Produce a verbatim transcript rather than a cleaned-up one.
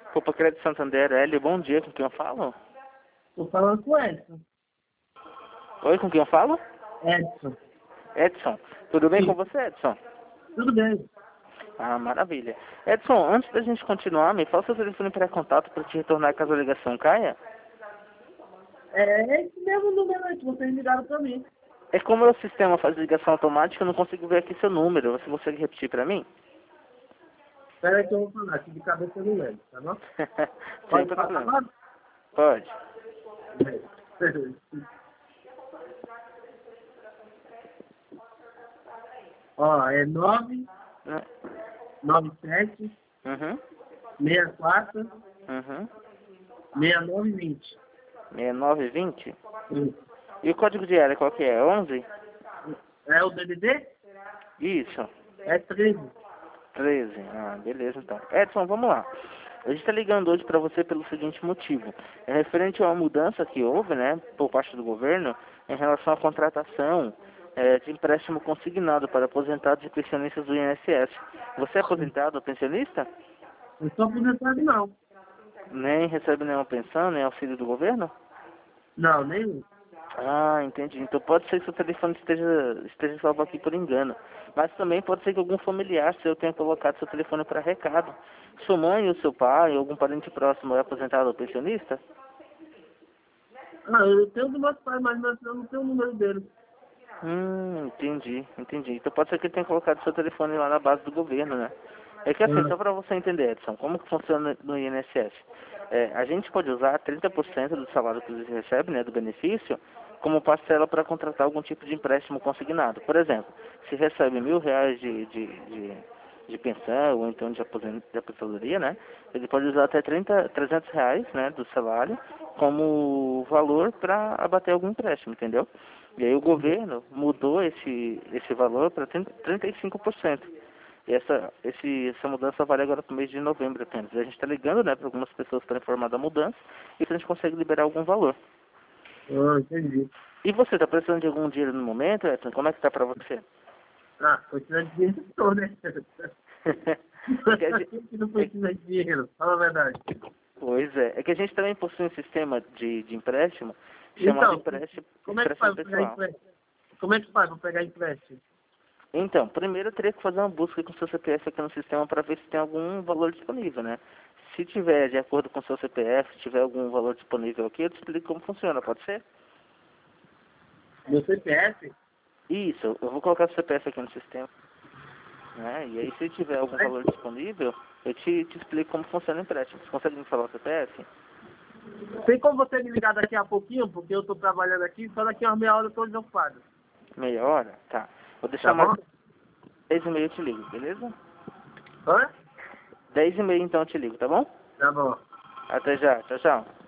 Copa Crédito Santander, Hélio, bom dia, com quem eu falo? Tô falando com o Edson. Oi, com quem eu falo? Edson. Edson, tudo bem Sim. com você, Edson? Tudo bem. Ah, maravilha. Edson, antes da gente continuar, me fala seu telefone para contato para te retornar caso a ligação caia. É esse mesmo número aí que vocês ligaram pra mim. É como o sistema faz ligação automática, eu não consigo ver aqui seu número. Você consegue repetir para mim? Espera aí que eu vou falar, aqui de cabeça eu não lembro, tá bom? Sem Pode falar problema. agora? Pode. Ó, é nove Né? nove sete Uhum. seis quatro Uhum. seis nove vinte. sessenta e nove vinte. Sim. E o código de área qual que é? onze? É o D D D? Isso. É treze. treze. Ah, beleza então. Edson, vamos lá. A gente está ligando hoje para você pelo seguinte motivo. É referente a uma mudança que houve, né, por parte do governo, em relação à contratação é, de empréstimo consignado para aposentados e pensionistas do I N S S. Você é aposentado ou pensionista? Eu sou aposentado não. Nem recebe nenhuma pensão, nem auxílio do governo? Não, nenhum. Ah, entendi. Então pode ser que seu telefone esteja, esteja salvo aqui por engano. Mas também pode ser que algum familiar seu tenha colocado seu telefone para recado. Sua mãe ou seu pai, ou algum parente próximo é aposentado ou pensionista? Ah, eu tenho do meu pai, mas eu não tenho o número dele. Hum, entendi, entendi. Então pode ser que ele tenha colocado seu telefone lá na base do governo, né? É que assim, Ah, só para você entender, Edson, como que funciona no I N S S? É, a gente pode usar trinta por cento do salário que você recebe, né, do benefício, como parcela para contratar algum tipo de empréstimo consignado. Por exemplo, se recebe mil reais de, de, de, de pensão ou então de, aposen- de aposentadoria, né, ele pode usar até trinta, trezentos reais, né, do salário como valor para abater algum empréstimo, entendeu? E aí o governo mudou esse, esse valor para trinta e cinco por cento. E essa, esse, essa mudança vale agora para o mês de novembro apenas. E a gente está ligando, né, para algumas pessoas para informar da mudança e se a gente consegue liberar algum valor. ah, entendi. E você, está precisando de algum dinheiro no momento, Edson? Como é que está para você? Ah, foi tirar dinheiro todo, né? é que a gente, Quem que não foi tirar dinheiro? Fala a verdade. pois é, é que a gente também possui um sistema de, de empréstimo chamado Então, empréstimo, como é que empréstimo faz pra pegar pessoal. empréstimo? Como é que faz pra pegar empréstimo? Então, primeiro eu teria que fazer uma busca com o seu C P F aqui no sistema para ver se tem algum valor disponível, né? Se tiver de acordo com o seu C P F, se tiver algum valor disponível aqui, eu te explico como funciona, pode ser? Meu C P F? Isso, eu vou colocar o C P F aqui no sistema, né? E aí se tiver algum valor disponível, eu te, te explico como funciona o empréstimo. Você consegue me falar o C P F? Tem como você me ligar daqui a pouquinho, porque eu tô trabalhando aqui, só daqui a uma meia hora eu tô desocupado. Meia hora? Tá. Vou deixar Tá mais bom? dez e meia eu te ligo, beleza? Hã? Dez e meia então eu te ligo, tá bom? Tá bom. Até já, tchau, tchau.